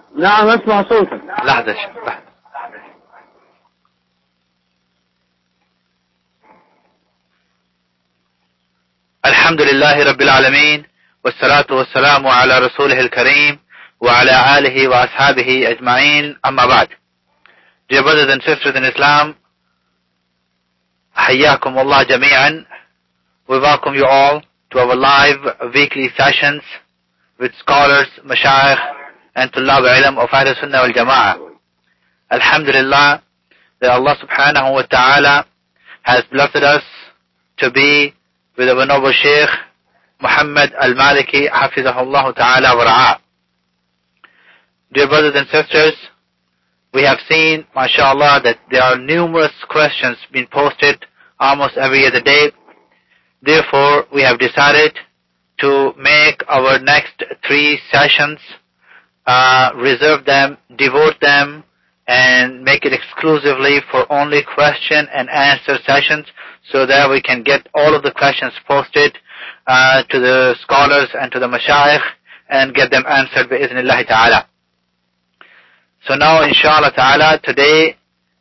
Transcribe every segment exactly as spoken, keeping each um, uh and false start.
نعم أسمع صوتك. لحظة لحظة. الحمد لله رب العالمين والصلاة والسلام على رسوله الكريم وعلى آله وأصحابه أجمعين أما بعد. Dear brothers and sisters in Islam, حياكم الله جميعا. We welcome you all to our live weekly sessions with scholars, mashayikh and tullab ilm of Ahl Sunnah wal Jama'ah. Alhamdulillah that Allah subhanahu wa ta'ala has blessed us to be with our noble Shaykh Muhammad al-Maliki hafizahullah ta'ala wa ra'ah. Dear brothers and sisters, we have seen, mashallah, that there are numerous questions being posted almost every other day. Therefore, we have decided to make our next three sessions, uh, reserve them, devote them, and make it exclusively for only question and answer sessions, so that we can get all of the questions posted uh, to the scholars and to the mashayikh and get them answered bi idhnillahi ta'ala. So now, inshallah ta'ala, today,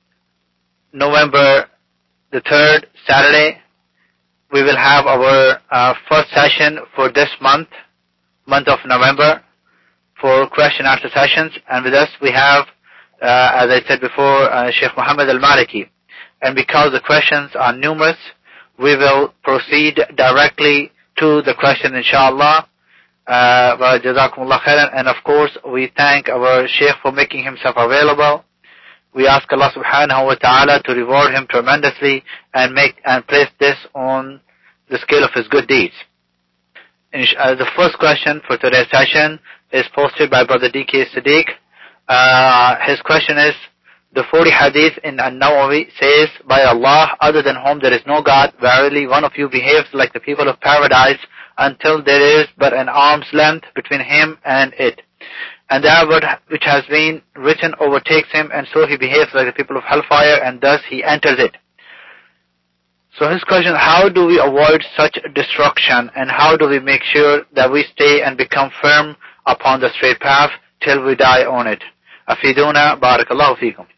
November the third, Saturday, we will have our uh, first session for this month, month of November, for question answer sessions. And with us we have, uh, as I said before, uh, Sheikh Muhammad al-Maliki. And because the questions are numerous, we will proceed directly to the question, inshallah. Uh, Jazakumullah khairan. And of course, we thank our Sheikh for making himself available. We ask Allah subhanahu wa ta'ala to reward him tremendously and make and place this on the scale of his good deeds. Uh, the first question for today's session is posted by Brother D K Siddiq. Uh, his question is, the forty hadith in An-Nawawi says, by Allah, other than whom there is no God, verily one of you behaves like the people of paradise until there is but an arm's length between him and it. And that which has been written overtakes him, and so he behaves like the people of hellfire, and thus he enters it. So his question, how do we avoid such destruction, and how do we make sure that we stay and become firm upon the straight path till we die on it? Afiduna, barakallahu feekum.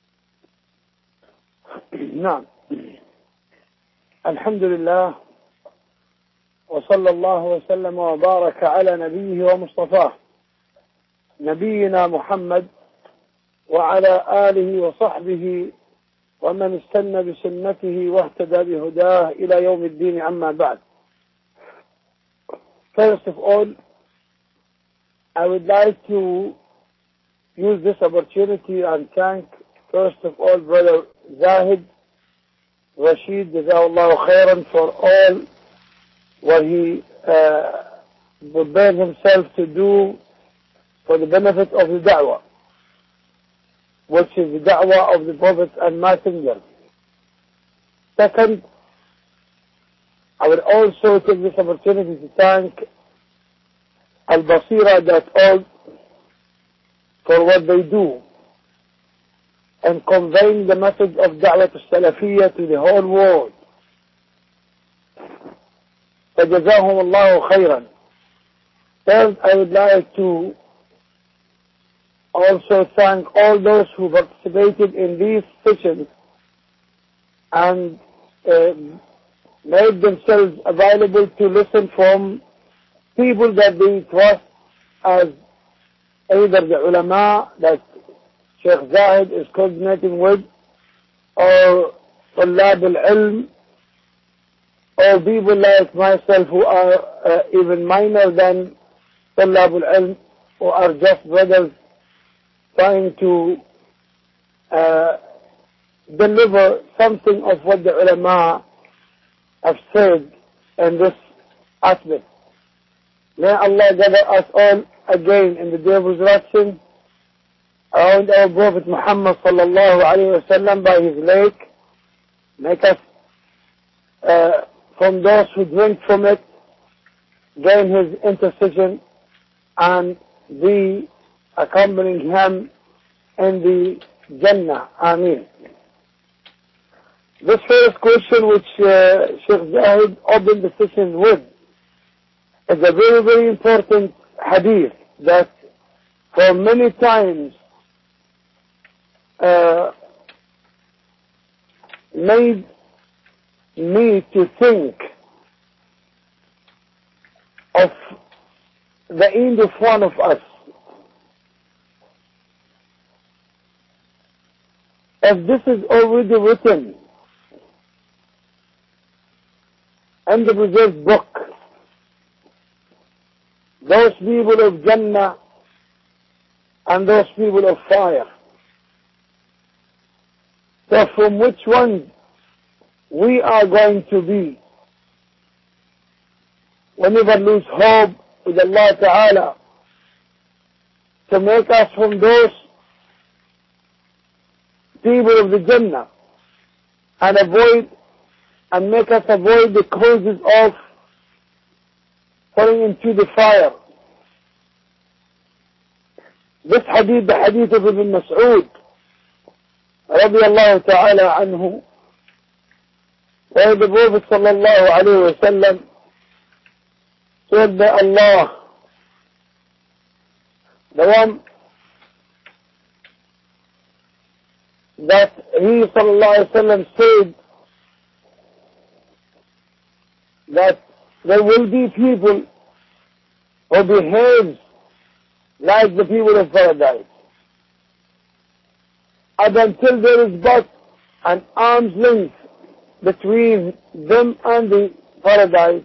نعم. الحمد لله وصلى الله وسلم وبارك على نبيه ومصطفاه نبينا محمد وعلى آله وصحبه ومن استنى بسنته واهتدى بهداه إلى يوم الدين أما بعد. First of all, I would like to use this opportunity and thank first of all Brother Zahid Rashid Jazahullah khairan for all what he uh, prepared himself to do for the benefit of the da'wah, which is the da'wah of the Prophet and Messenger. Second, I would also take this opportunity to thank Al-Basira dot org for what they do and conveying the message of Da'wat al-Salafiyya to the whole world. فَجَزَاهُمُ اللَّهُ خَيْرًا. Third, I would like to also thank all those who participated in these sessions and uh, made themselves available to listen from people that they trust, as either the ulama that Sheikh Zahid is coordinating with, or طلاب العلم, or people like myself who are uh, even minor than طلاب العلم, who are just brothers trying to uh, deliver something of what the ulama have said in this aspect. May Allah gather us all again in the day of resurrection around our Prophet Muhammad sallallahu alayhi wa sallam by his lake. Make us uh, from those who drink from it, gain his intercession, and be accompanying him in the Jannah. Ameen. This first question which uh, Sheikh Zahid opened the session with is a very, very important hadith that for many times uh, made me to think of the end of one of us. If this is already written in the preserved book, those people of Jannah and those people of fire. So from which one we are going to be? We never lose hope with Allah Ta'ala to make us from those people of the Jannah and avoid and make us avoid the causes of falling into the fire. This hadith, the hadith of Ibn Mas'ud radiyallahu ta'ala anhu, where the Prophet sallallahu alayhi wa sallam said by Allah, the one that he sallallahu alayhi wa sallam said that there will be people who behave like the people of paradise. And until there is but an arm's length between them and the paradise,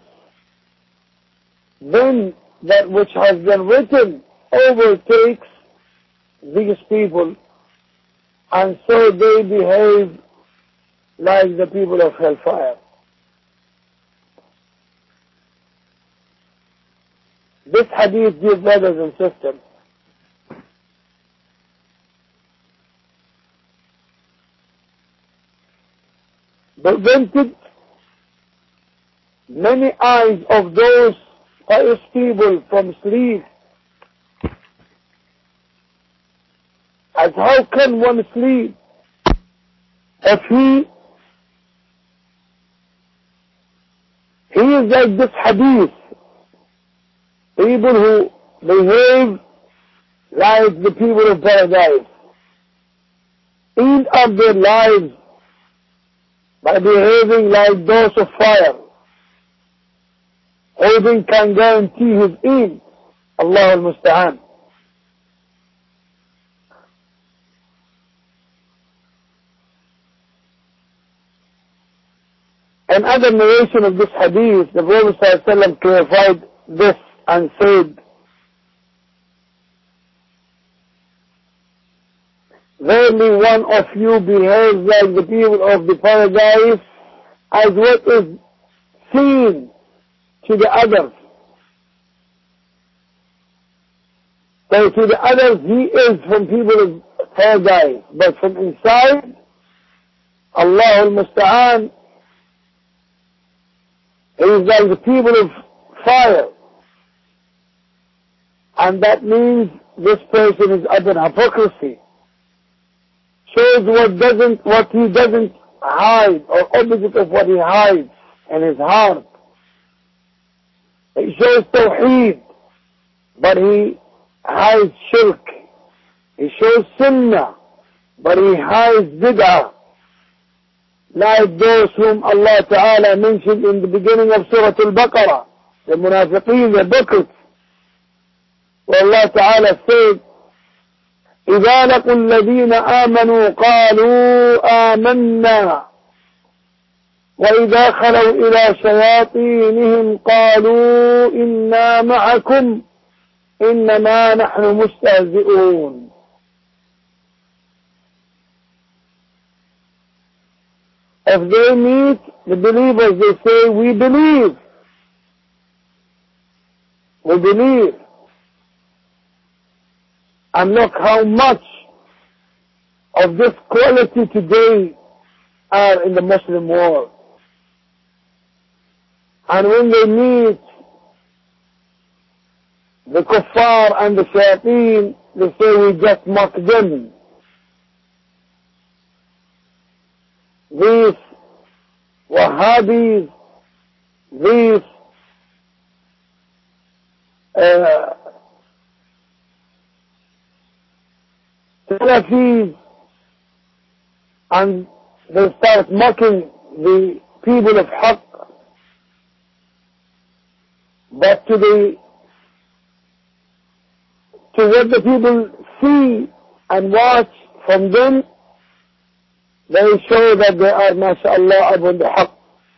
then that which has been written overtakes these people, and so they behave like the people of hellfire. This hadith, dear brothers and sisters, prevented many eyes of those pious people from sleep. As how can one sleep if he he is like this hadith, people who behave like the people of paradise, end up their lives by behaving like those of fire. Who can guarantee his end? Allah al-Musta'an. In other narration of this hadith, the Prophet ﷺ clarified this and said, verily one of you behaves like the people of the paradise as what is seen to the others. So to the others he is from people of paradise, but from inside, Allah al-Musta'an, he is like the people of fire. And that means this person is utter hypocrisy. Shows what doesn't, what he doesn't hide, or opposite of what he hides in his heart. He shows tawheed, but he hides shirk. He shows sunnah, but he hides bid'ah. Like those whom Allah Ta'ala mentioned in the beginning of Surah Al-Baqarah, the munafiqeen, the hypocrites, where Allah Ta'ala said, إذا لقوا الذين آمنوا قالوا آمنا وإذا خلوا إلى شياطينهم قالوا إنا معكم إنما نحن مستهزئون. If they meet the believers, they say, we believe. We believe. And look how much of this quality today are in the Muslim world. And when they meet the kuffar and the shayateen, they say we just mock them. These Wahhabis, these uh, Salafis, and they start mocking the people of Haqq. But to the to what the people see and watch from them, they show that they are, mashallah, upon the Haqq.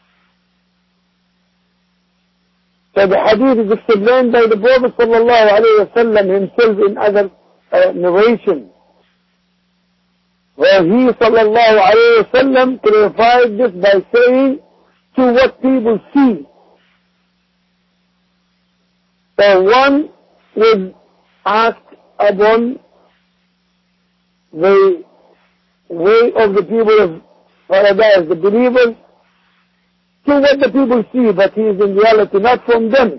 So the hadith is explained by the Prophet sallallahu alayhi wa sallam himself in other uh, narration, where he sallallahu alayhi wa sallam clarified this by saying, to what people see. So one was asked upon the way of the people of paradise, the believers, to what the people see, but he is in reality not from them.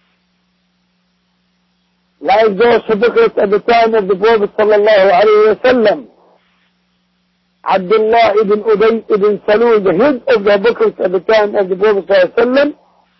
Like those hypocrites at the time of the Prophet sallallahu alayhi wa sallam. Abdullah ibn Ubay ibn Salul, the head of the hypocrites at the time of the Prophet sallallahu alayhi wa sallam,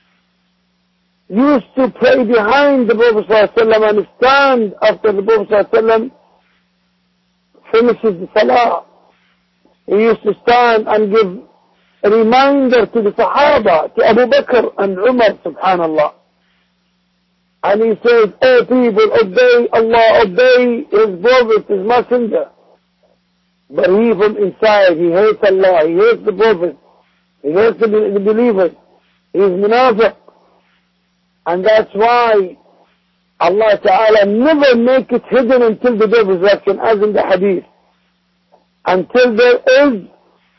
used to pray behind the Prophet sallallahu alayhi wa sallam and stand after the Prophet sallallahu alayhi wa sallam finishes the salah. He used to stand and give a reminder to the Sahaba, to Abu Bakr and Umar, subhanallah. And he says, oh people, obey Allah, obey His Prophet, His Messenger. But he from inside, he hates Allah, he hates the Prophet, he hates the, the believers, he is munafiq. And that's why Allah Ta'ala never make it hidden until the day of resurrection, as in the hadith. Until there is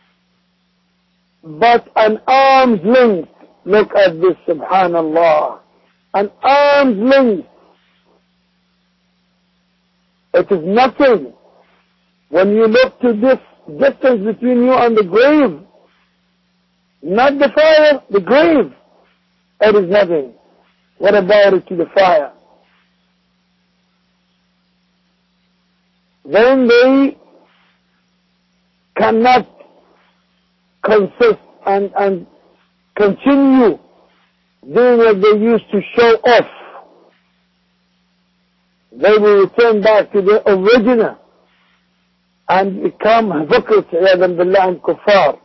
but an arm's length. Look at this, subhanallah. An arm's length. It is nothing. When you look to this distance between you and the grave, not the fire, the grave, it is nothing. What about it to the fire? Then they cannot consist and, and continue doing what they used to show off. They will return back to the original and become hypocrites, and kuffar.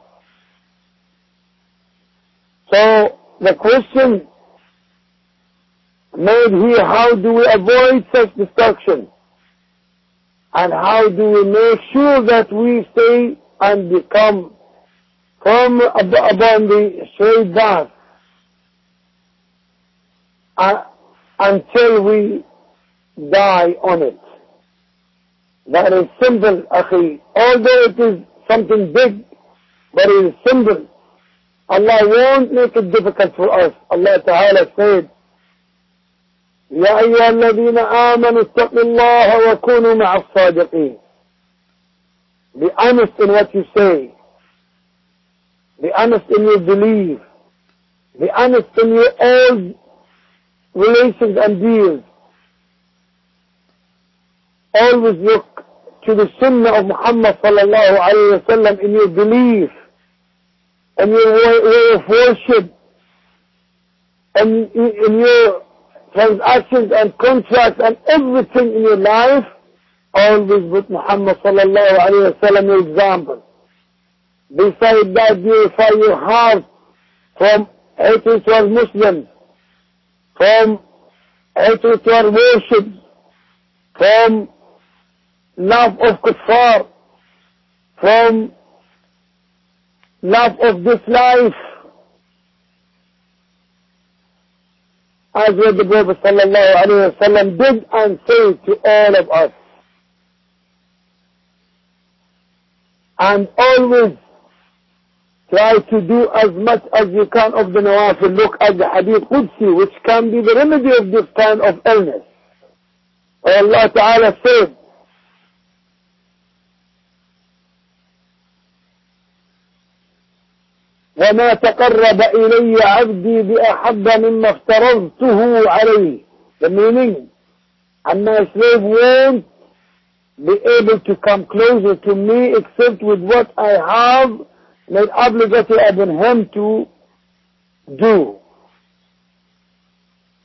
So the question made here, how do we avoid such destruction? And how do we make sure that we stay and become firm upon the straight path uh, until we die on it? That is simple, akhi. Although it is something big, but it is simple. Allah won't make it difficult for us. Allah Ta'ala said, يا أيها الذين آمنوا اتقوا الله وكونوا مع الصادقين. Be honest in what you say. Be honest in your belief. Be honest in your old relations and deals. Always look to the sunnah of Muhammad sallallahu alayhi wa sallam in your belief, in your way, way of worship, and in your transactions and contracts and everything in your life. Always with Muhammad sallallahu alayhi wa sallam your example. Besides that, purify your heart from hatred towards Muslims, from hatred towards worship, from love of kuffar, from love of this life, as what the Prophet sallallahu alayhi wa sallam did and said to all of us. And always try to do as much as you can of the nawafil. Look at the hadith Qudsi, which can be the remedy of this kind of illness. Allah Ta'ala said, وما تقرب إلي عبدي بأحب مما افترضته عليه. The meaning, and my slave won't be able to come closer to me except with what I have made obligatory upon him to do.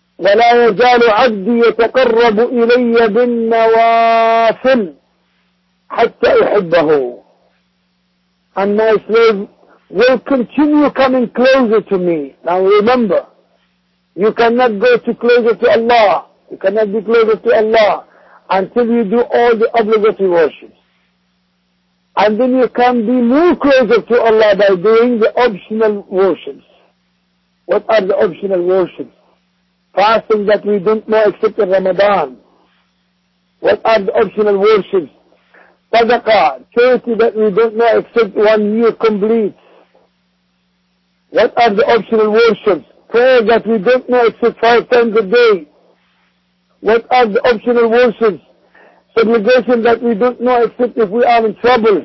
ولا يزال عبدي يتقرب إلي بالنوافل حتى أحبه. And my slave will continue coming closer to me. Now remember, you cannot go to closer to Allah. You cannot be closer to Allah until you do all the obligatory worships. And then you can be more closer to Allah by doing the optional worships. What are the optional worships? Fasting that we don't know except in Ramadan. What are the optional worships? Sadaqah, charity that we don't know except one year complete. What are the optional worships? Prayer that we don't know except five times a day. What are the optional worships? Supplication that we don't know except if we are in trouble.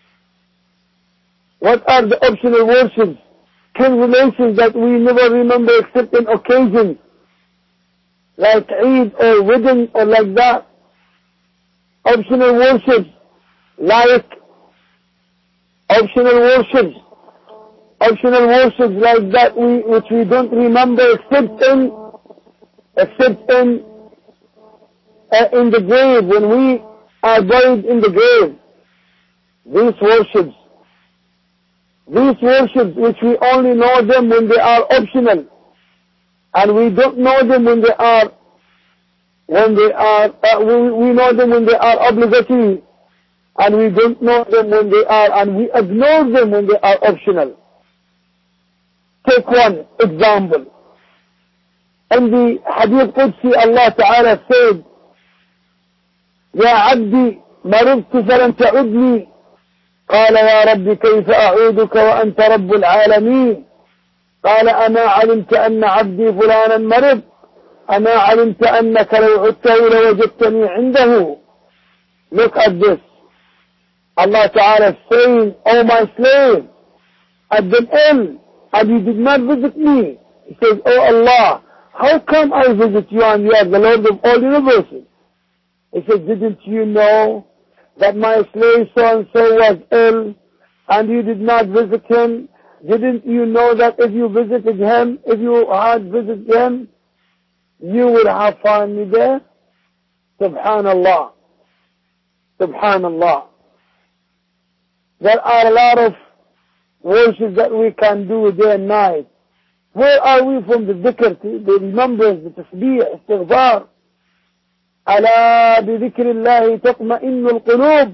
What are the optional worships? Relations that we never remember except in occasions, like Eid or wedding or like that. Optional worships, like optional worships, optional worships like that we which we don't remember except in except in uh, in the grave, when we are buried in the grave. These worships. These worships which we only know them when they are optional, and we don't know them when they are, when they are, uh, we, we know them when they are obligatory, and we don't know them when they are, and we ignore them when they are optional. Take one example. In the Hadith Qudsi, Allah Ta'ala said, يا عبدي مرضت فلم تعدني قال يا رب كيف أعودك وأنت رب العالمين قال أما علمت أن عبدي فلانا مرض أما علمت أنك لو عدته لوجدتني عنده. Look at this. Allah Ta'ala is saying, oh my slave, I've been ill and you did not visit me. He says, oh Allah, how come I visit you and you are the Lord of all universes? He says, didn't you know that my slave so-and-so was ill and you did not visit him? Didn't you know that if you visited him, if you had visited him, you would have found me there? Subhanallah. Subhanallah. There are a lot of worships that we can do day and night. Where are we from the dhikr, the remembrance, the tasbih, istighfar? ألا بذكر الله تطمئن القلوب.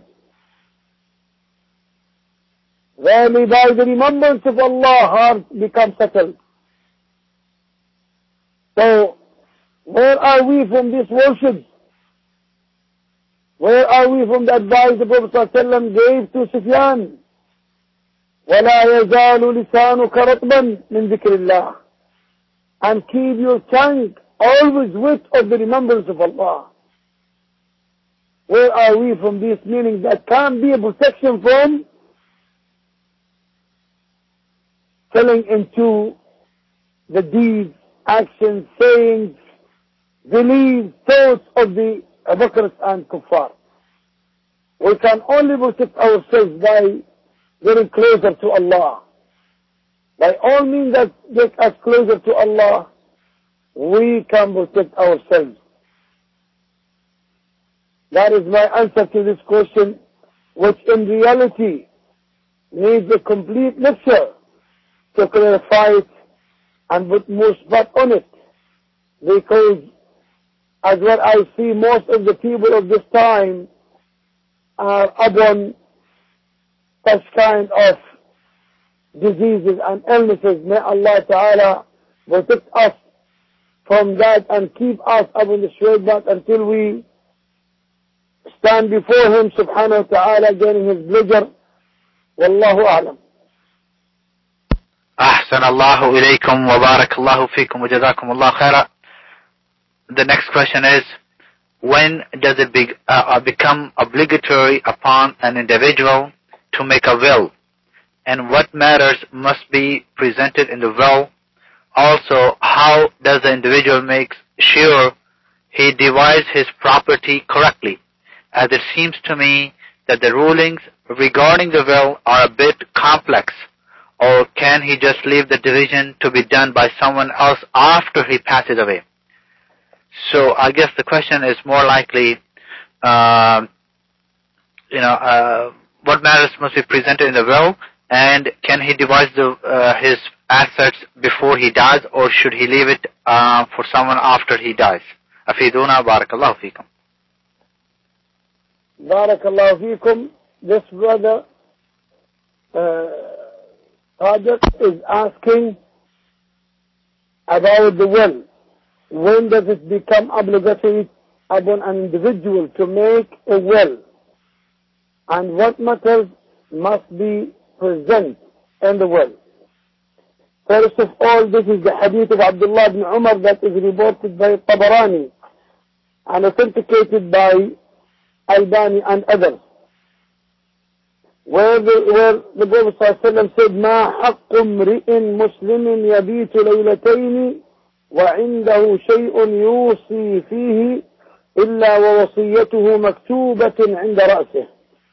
Verily by the remembrance of Allah hearts become settled. So where are we from this worship? Where are we from the advice the Prophet ﷺ gave to Sufyan? ولا يزال لسانك رطبا من ذكر الله. And keep your tongue always with of the remembrance of Allah. Where are we from this meaning that can be a protection from falling into the deeds, actions, sayings, beliefs, thoughts of the hypocrites and kuffar? We can only protect ourselves by getting closer to Allah. By all means that get us closer to Allah, we can protect ourselves. That is my answer to this question, which in reality needs a complete lecture to clarify it and put more spot on it. Because as what I see, most of the people of this time are upon such kind of diseases and illnesses. May Allah Ta'ala protect us from that and keep us upon the straight path until we stand before Him Subhanahu wa Ta'ala gaining His pleasure. Wallahu a'lam. أحسن الله إليكم وبارك الله فيكم وجزاكم الله خيرا. The next question is, when does it be, uh, become obligatory upon an individual to make a will, and what matters must be presented in the will? Also, how does the individual make sure he divides his property correctly, as it seems to me that the rulings regarding the will are a bit complex? Or can he just leave the division to be done by someone else after he passes away? So I guess the question is more likely, uh, you know, uh, what matters must be presented in the will, and can he divide the, uh, his assets before he dies, or should he leave it uh, for someone after he dies? Afiduna, barakallahu feekum. Barakallahu feekum. This brother uh, Sadiq is asking about the will. When does it become obligatory upon an individual to make a will? And what matters must be present in the will? First of all, this is the hadith of Abdullah ibn Umar that is reported by Tabarani and authenticated by Albani and others, where the, where the Prophet ﷺ said, مَا حَقُّ امْرِئٍ مُسْلِمٍ يَبِيتُ لَيْلَتَيْنِ وعنده شيء يوصي فيه إلا ووصيته مكتوبة عند رأسه.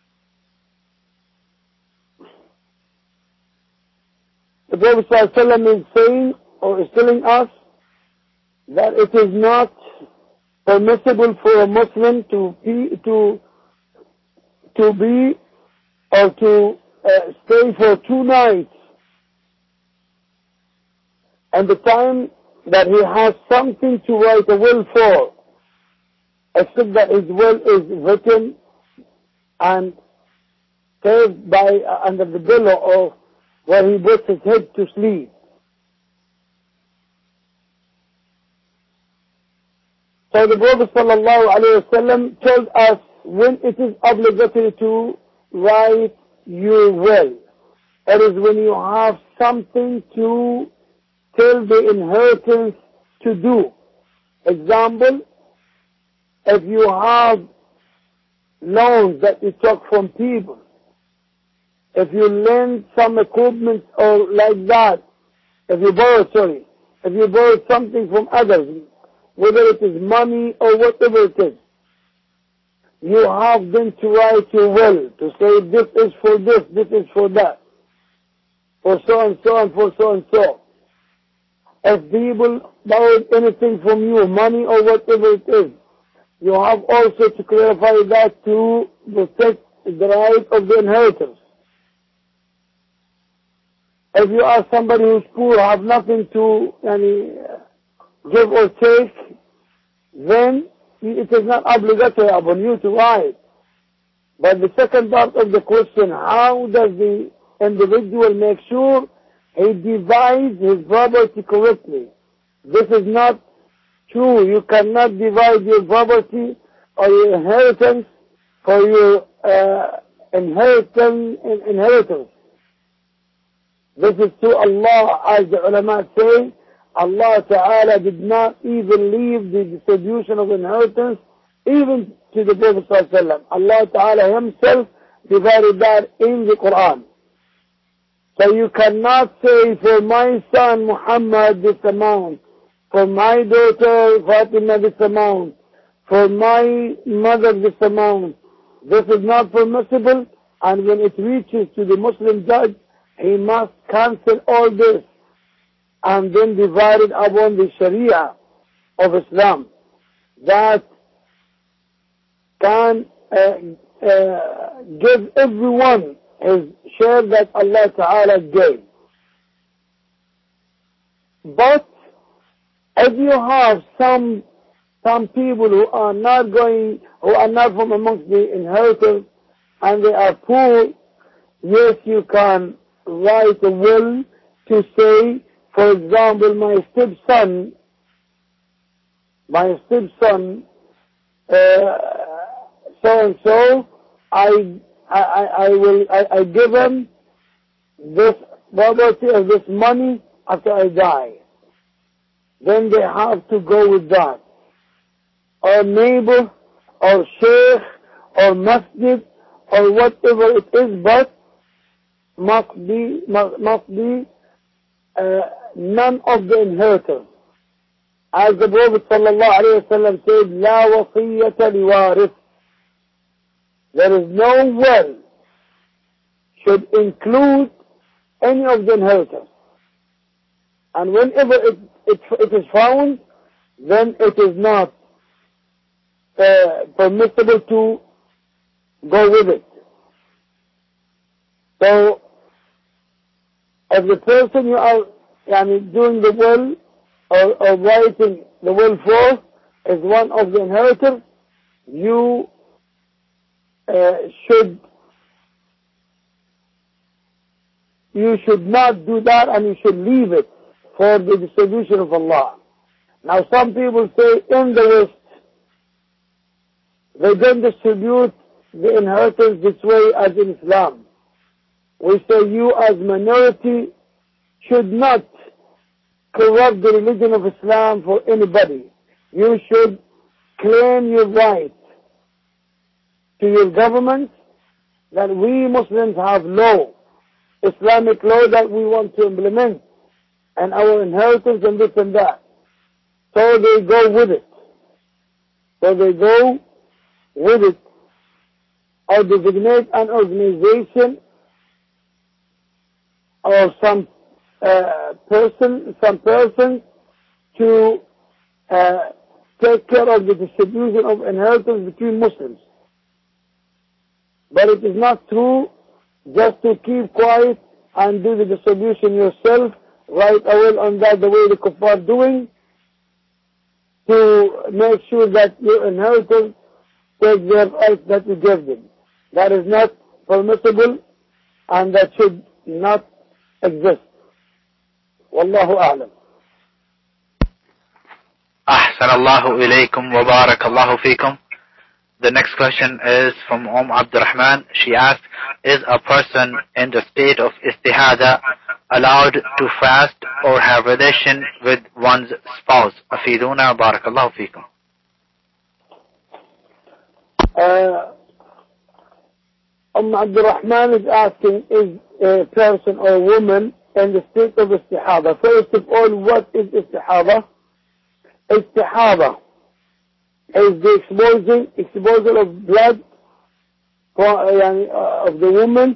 The Prophet ﷺ is saying, or is telling us, that it is not permissible for a Muslim to be, to, to be or to uh, stay for two nights, and the time that he has something to write a will for, except that his will is written and saved by uh, under the pillow or where he puts his head to sleep. So the Prophet sallallahu alaihi wasallam told us when it is obligatory to write your will. It is when you have something to tell the inheritance to do. Example, if you have loans that you took from people, if you lend some equipment or like that, if you borrow, sorry, if you borrow something from others, whether it is money or whatever it is, you have then to write your will, to say this is for this, this is for that, for so and so and for so and so. If people borrowed anything from you, money or whatever it is, you have also to clarify that to protect the right of the inheritors. If you are somebody who's poor, have nothing to any, give or take, then it is not obligatory upon you to write. But the second part of the question, how does the individual make sure he divides his property correctly? This is not true. You cannot divide your property or your inheritance for your uh, inheritance, inheritance. This is to Allah, as the ulama say. Allah Ta'ala did not even leave the distribution of inheritance even to the Prophet Sallallahu Alaihi Wasallam. Allah Ta'ala himself divided that in the Quran. So you cannot say, for my son Muhammad this amount, for my daughter Fatima this amount, for my mother this amount. This is not permissible, and when it reaches to the Muslim judge, he must cancel all this and then divide it upon the Sharia of Islam that can uh, uh, give everyone his share that Allah Ta'ala gave. But if you have some some people who are not going, who are not from amongst the inheritors and they are poor, yes, you can write a will to say, for example, my stepson, my stepson, uh, so and so, I, I, I will, I, I give him this property or this money after I die. Then they have to go with that. Or neighbor, or sheikh, or masjid, or whatever it is, but must be, must, must be uh, none of the inheritors. As the Prophet sallallahu alayhi wa sallam said, لا وصية لوارث. There is no will should include any of the inheritors. And whenever it, it, it is found, then it is not uh, permissible to go with it. So, if the person you are yani, doing the will or, or writing the will for is one of the inheritors, you uh, should you should not do that, and you should leave it for the distribution of Allah. Now some people say in the West, they don't distribute the inheritance this way as in Islam. We say you as minority should not corrupt the religion of Islam for anybody. You should claim your right to your government that we Muslims have law, Islamic law that we want to implement, and our inheritance and this and that. So they go with it. So they go with it, or designate an organization or some uh, person, some person to uh, take care of the distribution of inheritance between Muslims. But it is not true just to keep quiet and do the distribution yourself, write a will on that the way the kuffar are doing, to make sure that your inheritors take their rights that you give them. That is not permissible, and that should not exist. Wallahu a'lam. Ahsanallahu ilaykum wa barakallahu feekum. The next question is from Umm Abdurrahman. She asked, is a person in the state of istihada allowed to fast or have relation with one's spouse? Afiduna barakallahu feekum. Uh, Umm Abdurrahman is asking, is a person or a woman in the state of istihada? First of all, what is istihada? Istihada is the exposing, exposure of blood for, uh, of the woman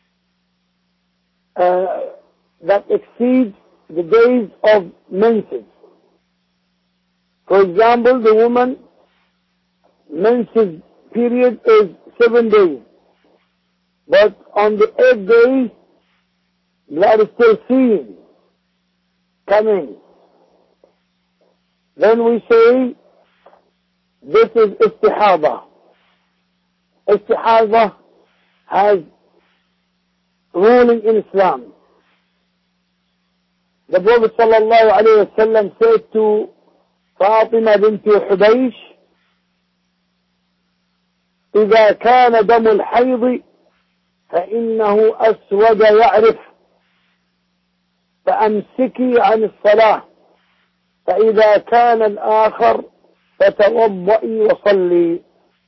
uh, that exceeds the days of menses. For example, the woman menses period is seven days, but on the eighth day, blood is still seen, coming. Then we say, this is istihada. Istihada has ruling in Islam. The Prophet sallallahu alayhi wa sallam said to Fatima bint Hubaysh, إذا كان دم الحيض فإنه أسود يعرف فأمسكي عن الصلاة فإذا كان الآخر فتوضئي وصلي.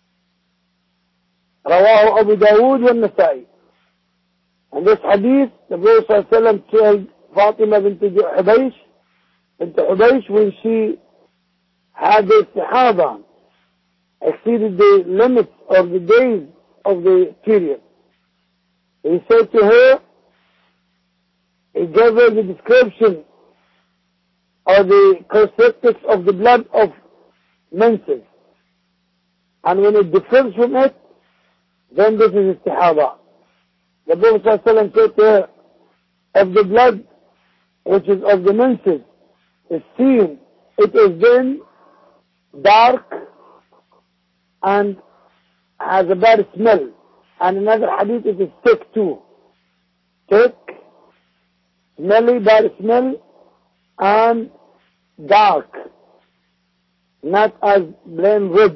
رواه أبو داود والنسائي. And this hadith, the Prophet صلى الله عليه وسلم told Fatima bint Hubaysh, bint Hubaysh, when she had the istihada, exceeded the limits of the days of the period. He said to her, he gave her the description or the characteristics of the blood of menses. And when it differs from it, then this is istihada. The Prophet ﷺ said to her, if the blood which is of the menses is seen, it is then dark and has a bad smell. And another hadith, it is thick too. Thick, smelly, bad smell, and dark. Not as plain red.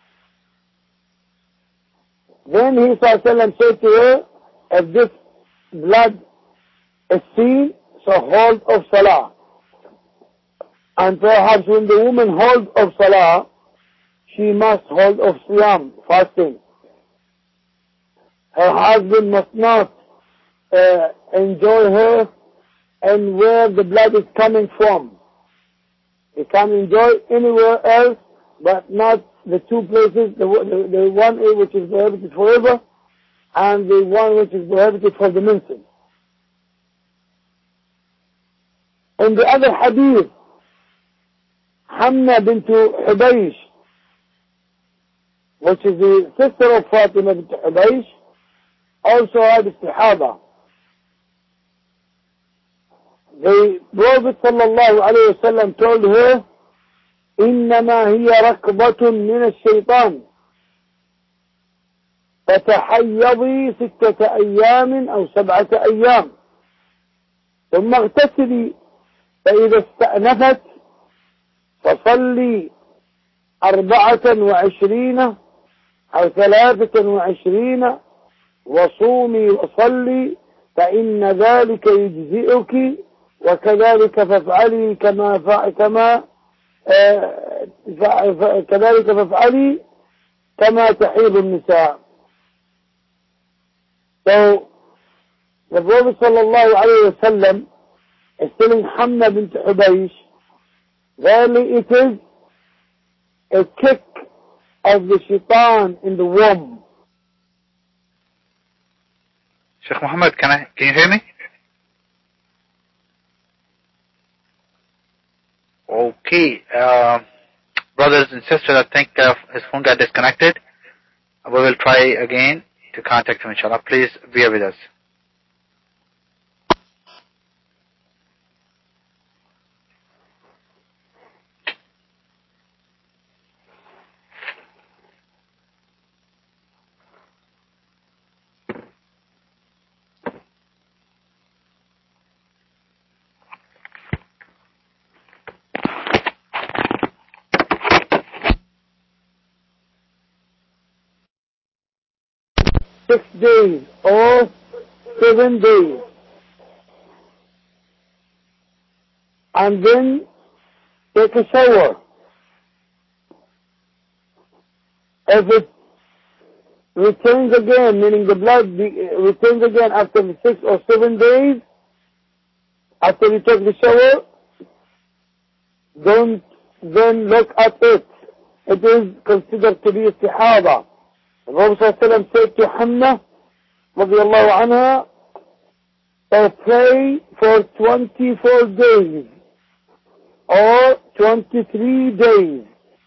Then he ﷺ said to her, if this blood is seen, so hold of salah. And perhaps when the woman holds of salah, she must hold of siyam, fasting. Her husband must not uh, enjoy her and where the blood is coming from. He can enjoy anywhere else, but not the two places, the, the, the one which is prohibited forever, and the one which is prohibited for the menses. In the other hadith, Hamna bint Hubaysh, which is the sister of Fatima bint Hubaysh, also had istihada. the Prophet sallallahu alayhi wa sallam told her, إنما هي ركضة من الشيطان فتحيضي ستة أيام أو سبعة أيام ثم اغتسلي فإذا استأنفت فصلي أربعة وعشرين أو ثلاثة وعشرين وصومي وصلي فإن ذلك يجزئك وكذلك فافعلي كما فع كما آه كذلك فافعلي كما تحيض النساء. So the Prophet sallallahu alayhi wa sallam is telling Hamna bint Hubaysh, verily it is a kick of the shaitan in the womb. Sheikh Muhammad, can I, can you hear me? Okay, uh, brothers and sisters, I think uh, his phone got disconnected. We will try again to contact him, inshallah. Please bear with us. Six days or seven days, and then take a shower. If it returns again, meaning the blood returns again after the six or seven days, after you take the shower, don't then look at it. It is considered to be istihada. The Prophet ﷺ said to Hamna radiallahu anha, or pray for twenty-four days or twenty-three days,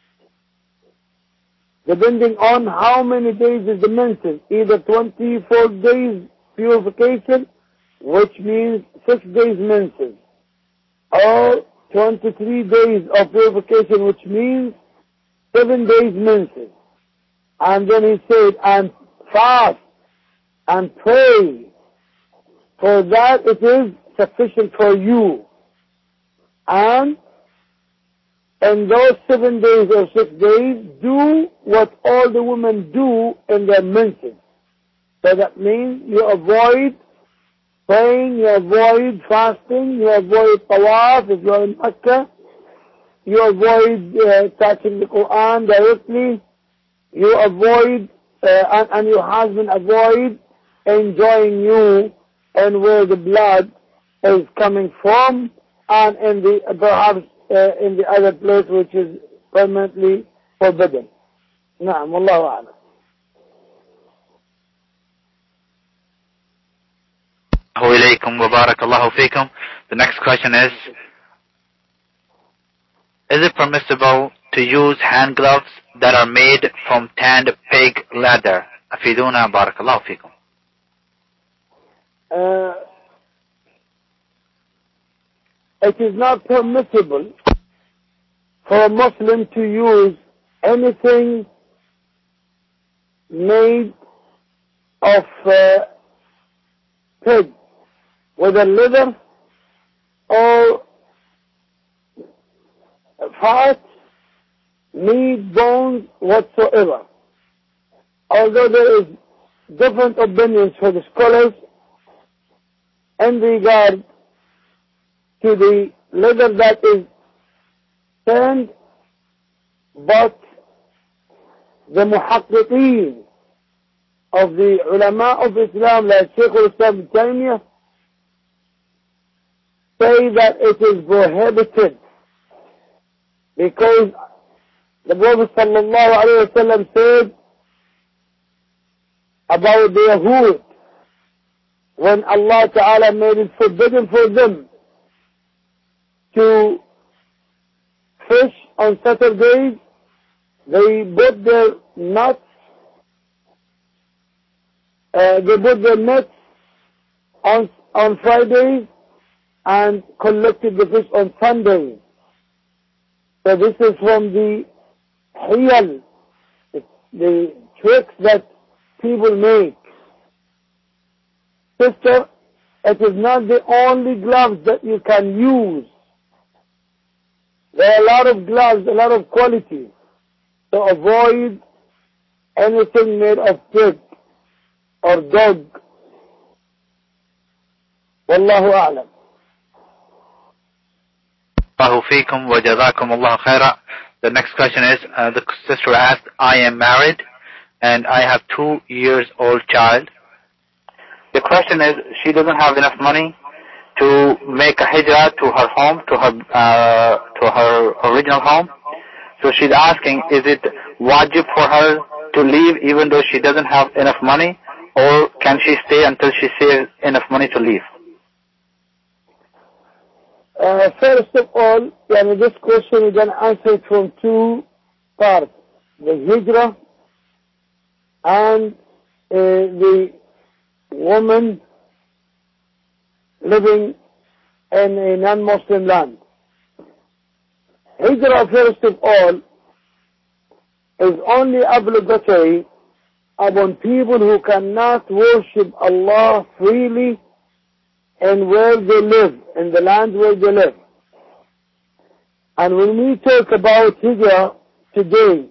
depending on how many days is the menses. Either twenty-four days purification, which means six days menses, or twenty-three days of purification, which means seven days menses. And then he said, and fast and pray, for that it is sufficient for you. And in those seven days or six days, do what all the women do in their menses. So that means you avoid praying, you avoid fasting, you avoid tawaf if you are in Mecca, you avoid uh, touching the Quran directly, you avoid, uh, and, and your husband avoid enjoying you and where the blood is coming from, and in the perhaps uh, in the other place which is permanently forbidden. Naam, wallahu a'lam. Ilaykum wa barakallahu feekum. The next question is, is it permissible to use hand gloves that are made from tanned pig leather? Afiduna barakallahu feekum. Uh, it is not permissible for a Muslim to use anything made of uh, pig, whether leather or fat, meat, bones, whatsoever. Although there is different opinions for the scholars in regard to the leather that is tanned, but the muhaqqiqeen of the ulama of Islam, like Shaykh al-Islam ibn Taymiyyah, say that it is prohibited because the Prophet sallallahu alayhi wa sallam said about the Yahud, when Allah Ta'ala made it forbidden for them to fish on Saturdays, they put their nuts, uh, they put their nets on, on Fridays, and collected the fish on Sunday. So this is from the hiyal, the tricks that people make. Sister, it is not the only gloves that you can use. There are a lot of gloves, a lot of quality. So avoid anything made of pig or dog. Wallahu a'lam. Allahu feekum wa jazakum Allah khaira. The next question is, uh, the sister asked, I am married and I have two years old child. The question is, she doesn't have enough money to make a hijrah to her home, to her uh, to her original home. So she's asking, is it wajib for her to leave even though she doesn't have enough money, or can she stay until she saves enough money to leave? Uh, first of all, yani this question is going to answer it from two parts. The hijrah and uh, the woman living in a non-Muslim land. Hijrah, first of all, is only obligatory upon people who cannot worship Allah freely in where they live, in the land where they live. And when we talk about hijrah today,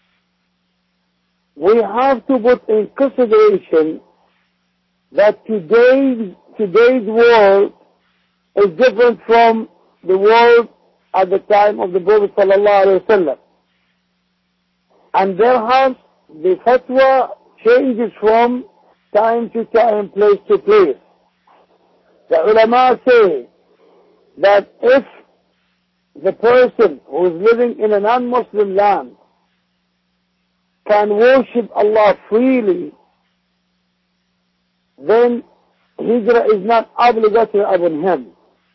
we have to put in consideration that today's, today's world is different from the world at the time of the Prophet sallallahu alaihi wasallam. And therefore, the fatwa changes from time to time, place to place. The ulama say that if the person who is living in a non-Muslim land can worship Allah freely, then hijrah is not obligatory upon him.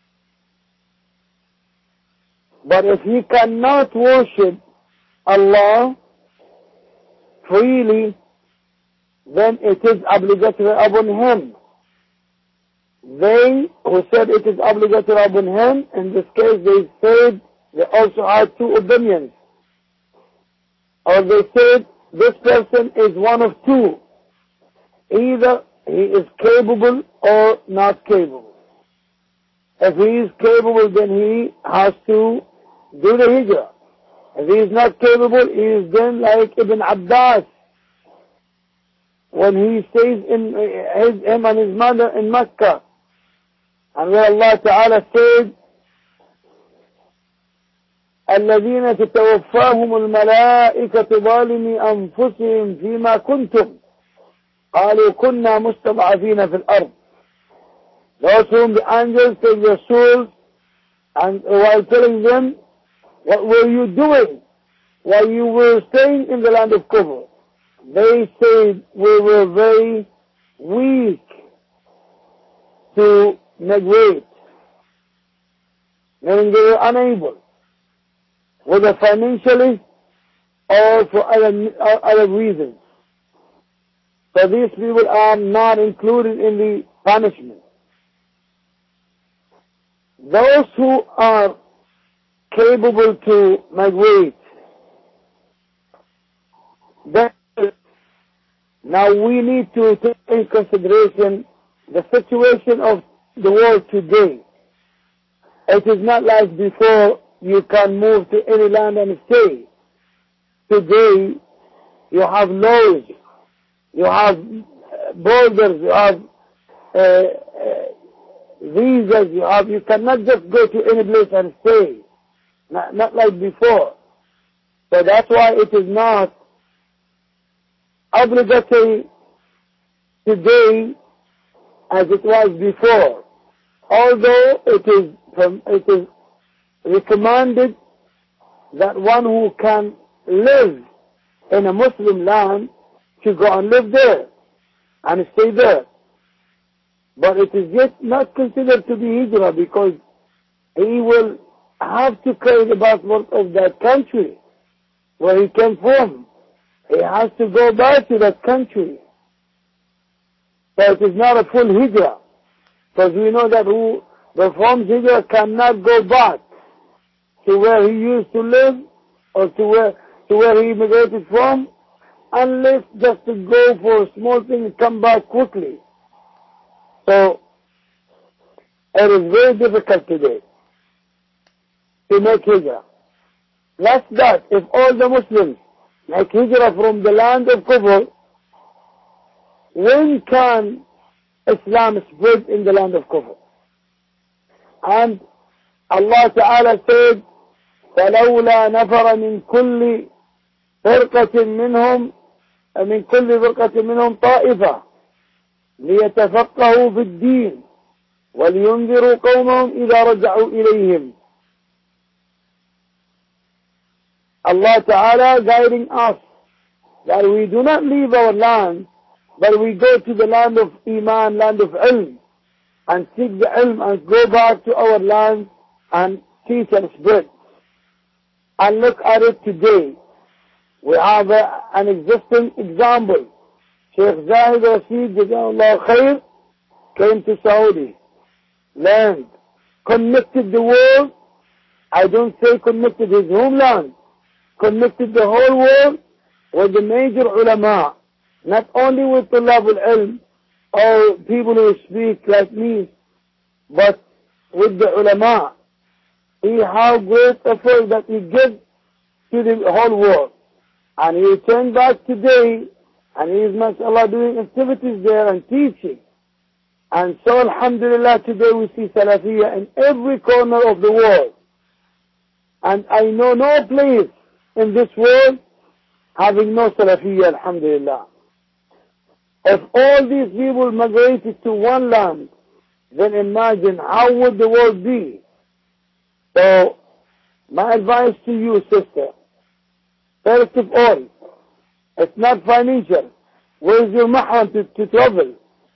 But if he cannot worship Allah freely, then it is obligatory upon him. They who said it is obligatory upon him, in this case they said they also had two opinions. Or they said this person is one of two. Either he is capable or not capable. If he is capable, then he has to do the hijrah. If he is not capable, he is then like Ibn Abbas, when he stays in his, him and his mother in Mecca, and where Allah Ta'ala said, الذين تتوفاهم الملائكة ظالمي أنفسهم فيما كنتم قالوا كنا مستضعفين في الأرض. Those whom the angels take their souls, and while telling them, what were you doing while you were staying in the land of Kufr? They said we were very weak to make weight, meaning they were unable, whether financially or for other, other reasons. So these people are not included in the punishment. Those who are capable to make weight, then now we need to take in consideration the situation of the world today. It is not like before you can move to any land and stay. Today you have laws, you have borders, you have uh, uh, visas, you have, you cannot just go to any place and stay. Not, not like before. So that's why it is not obligatory today as it was before. Although it is from, it is recommended that one who can live in a Muslim land should go and live there and stay there. But it is yet not considered to be hijrah, because he will have to carry the passport of that country where he came from. He has to go back to that country. So it is not a full hijrah, because we know that who performs hijrah cannot go back to where he used to live or to where, to where he immigrated from, unless just to go for a small thing and come back quickly. So, it is very difficult today to make hijrah. Less that, if all the Muslims make hijrah from the land of kufr, when can Islam spread in the land of kufr? And Allah Ta'ala said, فَلَوْلَا نَفَرَ مِنْ كُلِّ فِرْقَةٍ مِّنْهُمْ من كل فرقة منهم طائفة ليتفقهوا في الدين ولينذروا قومهم إذا رجعوا إليهم. Allah Ta'ala guiding us that we do not leave our land, but we go to the land of Iman, land of Ilm, and seek the Ilm and go back to our land and teach and spread. And look at it today. We have a, an existing example. Sheikh Zahid Rashid, Jazakallah Khair, came to Saudi, learned, connected the world. I don't say connected his homeland, connected the whole world with the major ulama, not only with the level ilm or people who speak like me, but with the ulama. See how great effort that he gives to the whole world. And he returned back today, and he is, mashallah, doing activities there and teaching. And so, alhamdulillah, today we see Salafiyya in every corner of the world. And I know no place in this world having no Salafiyya, alhamdulillah. If all these people migrated to one land, then imagine how would the world be. So, my advice to you, sister, first of all, it's not financial. Where is your mahram to, to travel?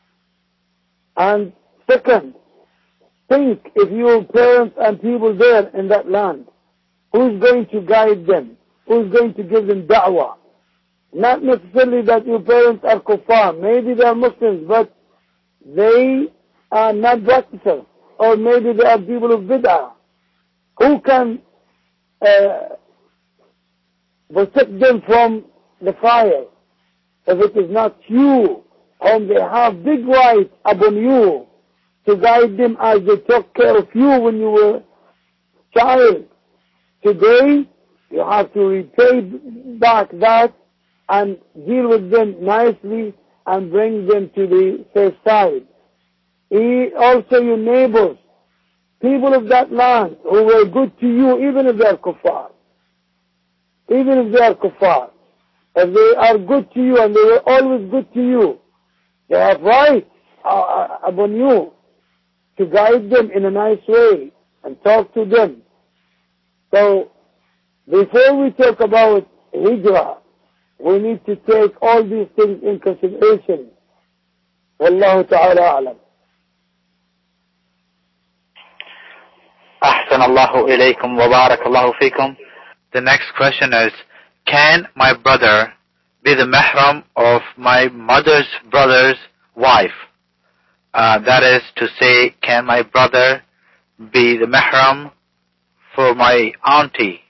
And second, think if your parents and people there in that land, who's going to guide them? Who's going to give them da'wah? Not necessarily that your parents are kuffar. Maybe they are Muslims, but they are not practitioners. Or maybe they are people of bid'ah. Who can uh, protect them from the fire? If it is not you, and they have big right upon you to guide them as they took care of you when you were a child. Today, you have to repay back that and deal with them nicely and bring them to the safe side. He, also your neighbors, people of that land who were good to you, even if they are kuffar. Even if they are kuffar. If they are good to you and they were always good to you, they have right uh, upon you to guide them in a nice way and talk to them. So, before we talk about hijrah, we need to take all these things in consideration. Wallahu ta'ala a'lam. أحسن الله إليكم وبارك الله فيكم. The next question is, can my brother be the mahram of my mother's brother's wife? Uh, that is to say, can my brother be the mahram for my auntie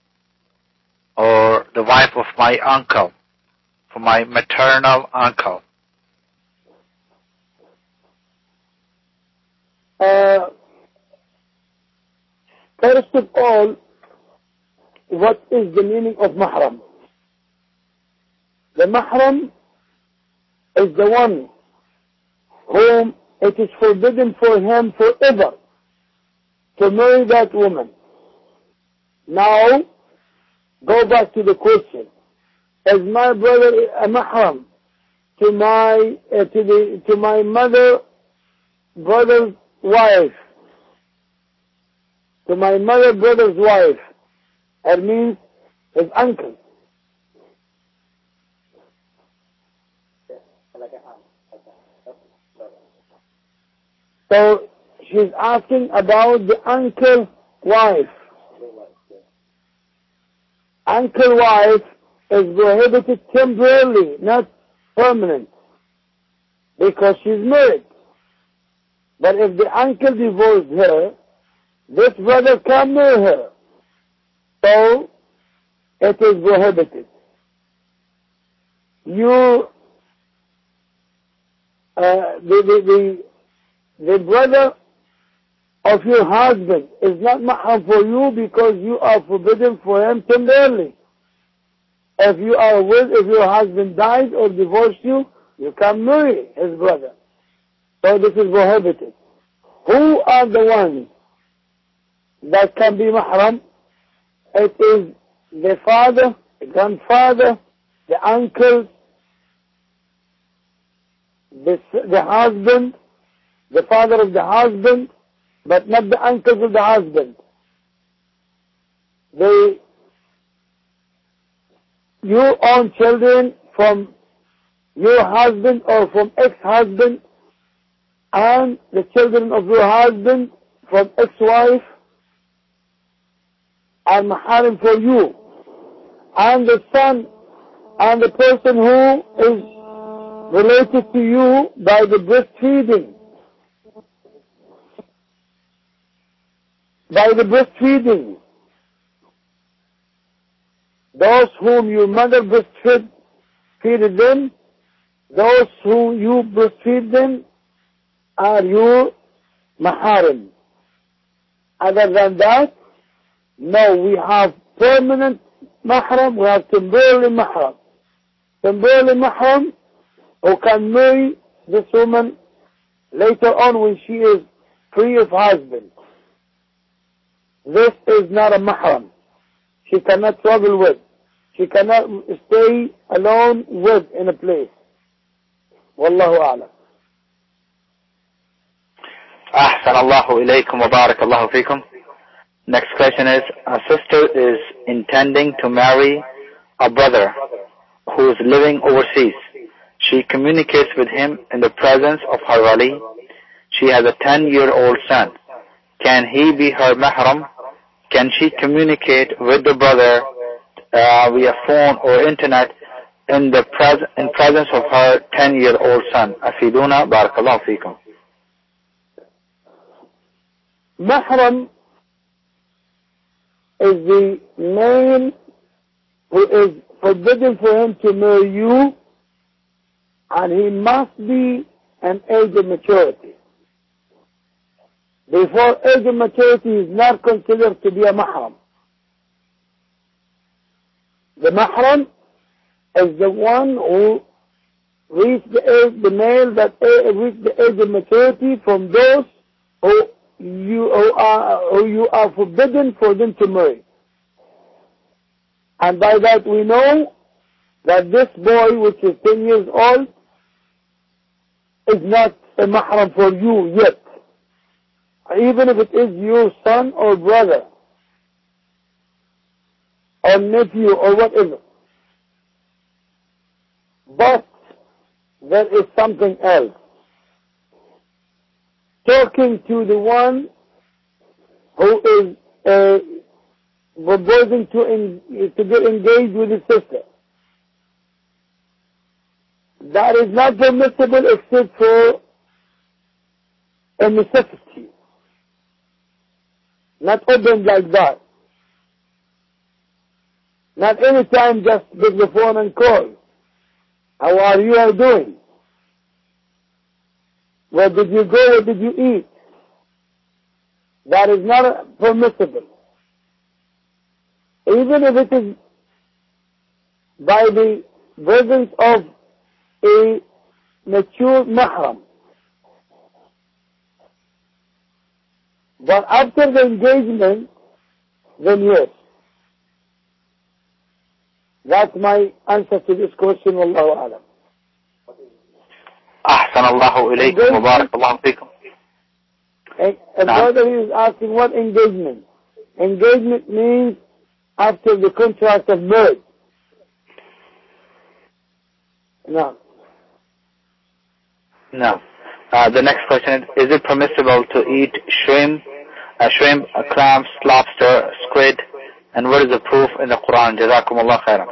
or the wife of my uncle, for my maternal uncle? Uh, first of all, what is the meaning of mahram? The mahram is the one whom it is forbidden for him forever to marry that woman. Now, go back to the question. Is my brother a mahram to my, uh, to the, to my mother, brother's wife? To my mother, brother's wife. That means his uncle. So she's asking about the uncle's wife. Uncle wife is prohibited temporarily, not permanent, because she's married. But if the uncle divorced her, this brother can marry her. So, it is prohibited. You, uh, the, the, the, the brother of your husband is not mahram for you because you are forbidden for him temporarily. If you are with, if your husband dies or divorced you, you can marry his brother. So this is prohibited. Who are the ones that can be mahram? It is the father, the grandfather, the uncle, the, the husband, the father of the husband, but not the uncles of the husband. They, you own children from your husband or from ex-husband, and the children of your husband from ex-wife are maharim for you, and the son and the person who is related to you by the breastfeeding. By the breastfeeding. Those whom your mother breastfed, feeded them, those who you breastfeed them, are your maharim. Other than that, no, we have permanent mahram, we have temporary mahram. Temporary mahram who can marry this woman later on when she is free of husband. This is not a mahram. She cannot travel with. She cannot stay alone with in a place. Wallahu a'lam. أحسن الله إليكم وبارك الله فيكم. Next question is, a sister is intending to marry a brother who is living overseas. She communicates with him in the presence of her wali. She has a ten-year-old son. Can he be her mahram? Can she communicate with the brother uh, via phone or internet in the pres- in presence of her ten-year-old son? Afiduna, barakallahu fikum. Mahram is the man who is forbidden for him to marry you, and he must be an age of maturity. Before age of maturity, he is not considered to be a mahram. The mahram is the one who reached the age, the male that reached the age of maturity from those who you who are who you are forbidden for them to marry. And by that we know that this boy, which is ten years old, is not a mahram for you yet, even if it is your son or brother or nephew or whatever. But there is something else. Talking to the one who is uh, proposing to, in, to get engaged with his sister. That is not permissible except for a necessity. Not open like that. Not any time just pick the phone and call. How are you all doing? Where did you go? What did you eat? That is not permissible. Even if it is by the presence of a mature mahram. But after the engagement, then yes. That's my answer to this question, Wallahu a'lam. أحسن الله إليكم وبارك الله فيكم. A brother is asking what engagement? Engagement means after the contract of marriage. No. No. Uh, the next question is, is it permissible to eat shrimp, uh, shrimp, uh, clams, lobster, squid, and what is the proof in the Quran? Jazakumullah khairan.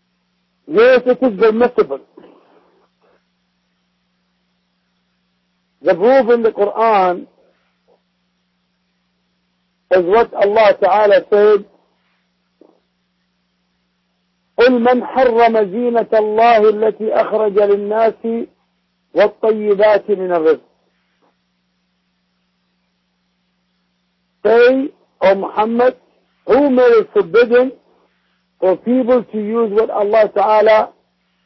Yes, it is permissible. The proof in the Quran is what Allah Ta'ala said, قل من حرم زينة الله التي أخرج للناس والطيبات من الرزق. Say, O Muhammad, who made it forbidden for people to use what Allah Ta'ala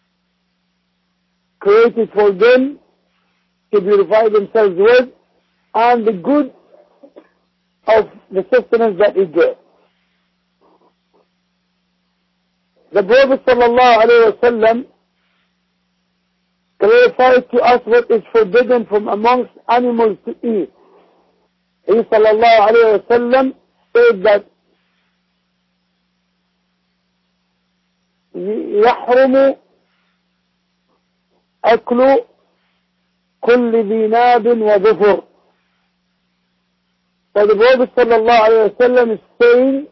created for them to beautify themselves with, and the good of the sustenance that it gave. The Prophet sallallahu alaihi wasallam clarified to us what is forbidden from amongst animals to eat. He sallallahu alaihi wasallam said that يحرم أكل كل ذي ناب وظفر. So the Prophet sallallahu alaihi wasallam is saying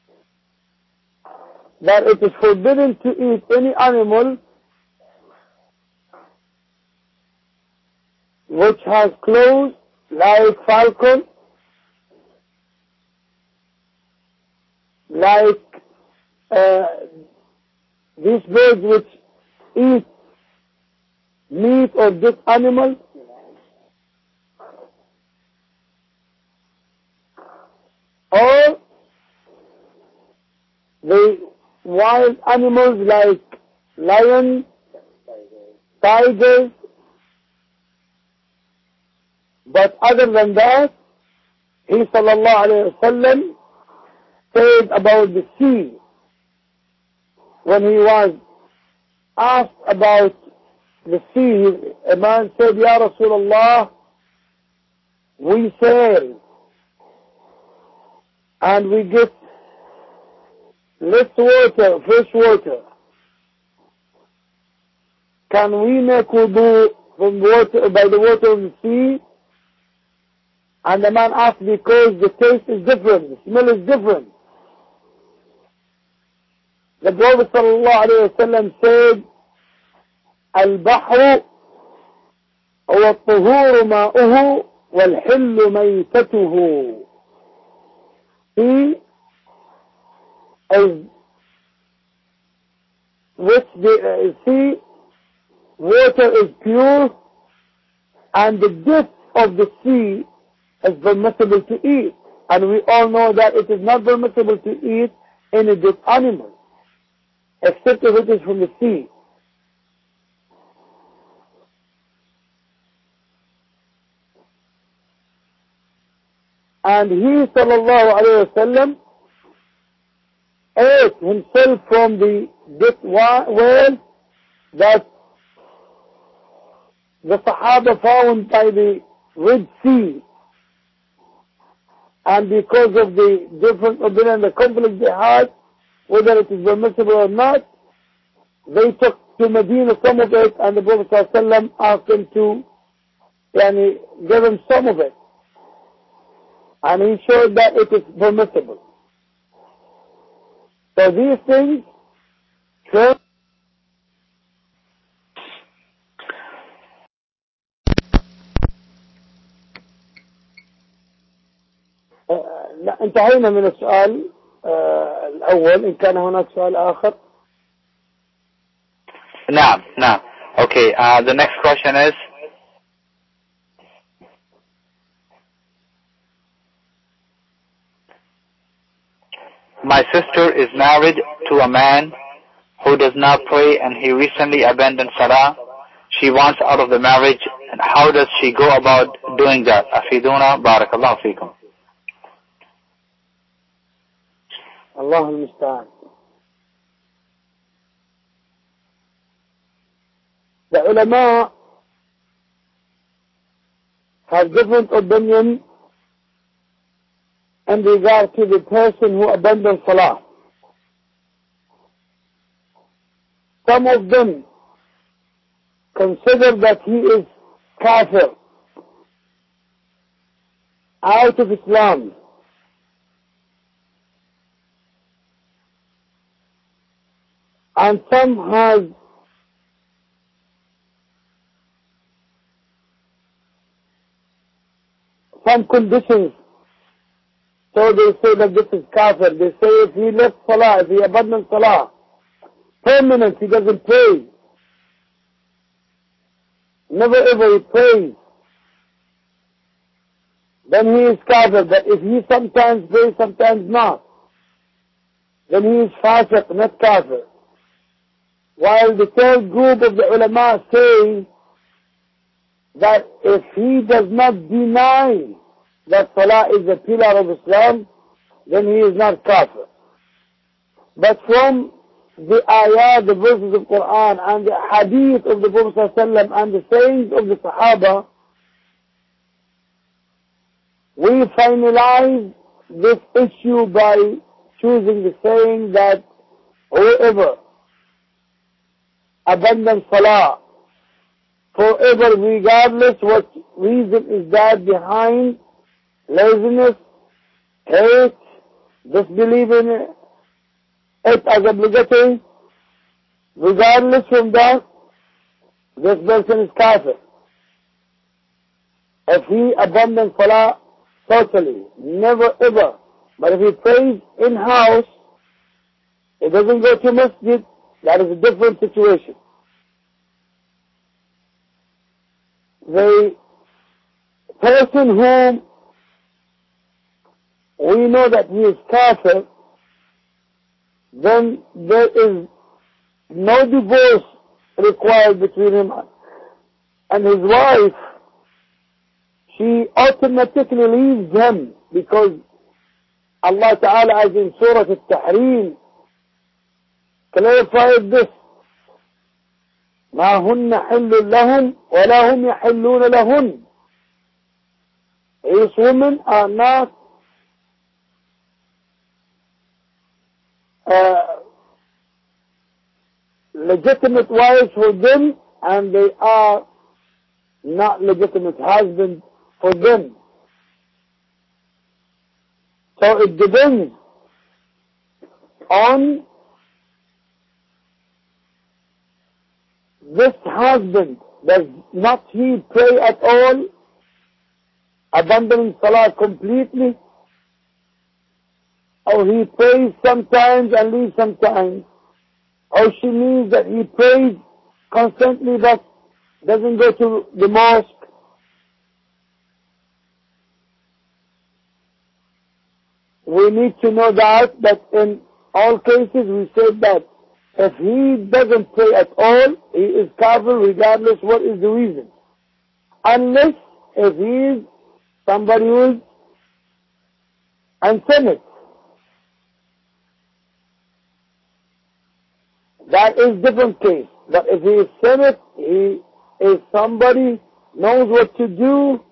that it is forbidden to eat any animal which has claws like falcon, like uh, these birds which eat meat of this animal, or the wild animals like lions, tigers. But other than that, he sallallahu alayhi wa sallam said about the sea, when he was asked about the sea, a man said, Ya Rasulullah, we sail and we get less water, fresh water. Can we make wudu from water, by the water of the sea? And the man asked, because the taste is different, the smell is different. The Prophet sallallahu alayhi wa sallam said, البحر هو الطهور ماؤه والحل ميتته. Sea is which the uh, sea water is pure, and the depth of the sea is permissible to eat. And we all know that it is not permissible to eat any dead animal, except if it is from the sea. And he sallallahu alayhi wa sallam ate himself from the dead whale that the Sahaba found by the Red Sea. And because of the different opinion, the conflict they had, whether it is permissible or not, they took to Medina some of it, and the Prophet ﷺ asked them to yani, give them some of it. And he showed that it is permissible. So these things, show انتهينا من السؤال الأول. إن كان هناك سؤال آخر. نعم نعم. Okay, uh, the next question is, my sister is married to a man who does not pray, and he recently abandoned Salah. She wants out of the marriage, and how does she go about doing that? Afiduna, barakallahu feekum. Allah al-Musta'an. The ulama have different opinions in regard to the person who abandons Salah. Some of them consider that he is kafir, out of Islam. And some has some conditions. So they say that this is kafir. They say if he left salah, if he abandoned salah, permanent, he doesn't pray. Never ever he prays. Then he is kafir. But if he sometimes prays, sometimes not, then he is fasiq, not kafir. While the third group of the ulama say that if he does not deny that salah is a pillar of Islam, then he is not kafir. But from the ayah, the verses of Quran and the hadith of the Prophet ﷺ and the sayings of the Sahaba, we finalize this issue by choosing the saying that whoever abandons salah forever, regardless what reason is that behind, laziness, hate, disbelief in it, it as obligatory, regardless from that, this person is kafir. If he abandons salah totally, never ever, but if he prays in-house, he doesn't go to masjid, that is a different situation. The person whom we know that he is kafir, then there is no divorce required between him and his wife. She automatically leaves him because Allah Ta'ala, as in Surah Al-Tahrim, clarified this. ما هن حل لهم ولا هم يحلون لهن. These women are not uh, legitimate wives for them, and they are not legitimate husbands for them. So it depends on this husband. Does not he pray at all, abandoning salah completely? Or he prays sometimes and leaves sometimes? Or she means that he prays constantly but doesn't go to the mosque? We need to know that, that in all cases we said that if he doesn't pray at all, he is kafir regardless what is the reason. Unless if he is somebody who is unfinished. That is different case. But if he is finished, he is somebody knows what to do,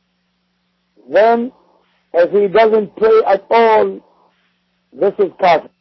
then if he doesn't pray at all, this is kafir.